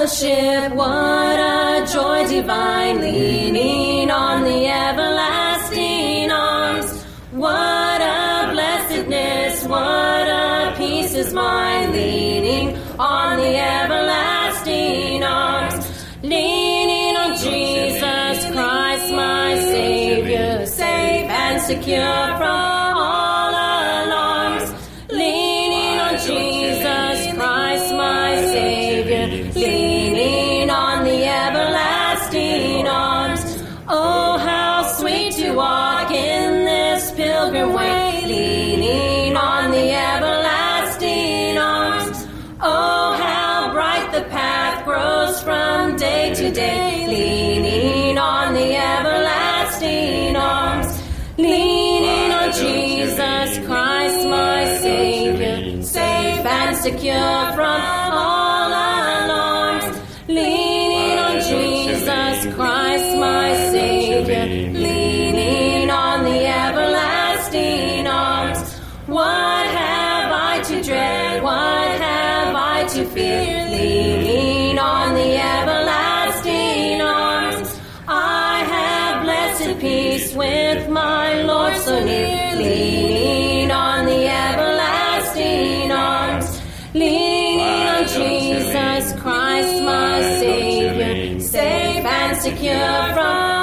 fellowship, what a joy divine, leaning on the everlasting arms. What a blessedness, what a peace is mine, leaning on the everlasting arms. Leaning on Jesus Christ, my Savior, safe and secure from all alarms. Leaning on Jesus Christ, my Savior, leaning on the everlasting arms. Oh, how sweet to walk in this pilgrim way, leaning on the everlasting arms. Oh, how bright the path grows from day to day, leaning on the everlasting arms. Leaning on Jesus Christ, my Savior, safe and secure from all alarms. Leaning on Jesus Christ, my Savior, leaning on the everlasting arms. What have I to dread? What have I to fear? Leaning on the everlasting arms. I have blessed peace with my Lord so near, leaning on the everlasting arms. Leaning on Jesus Christ, my Savior, safe and secure from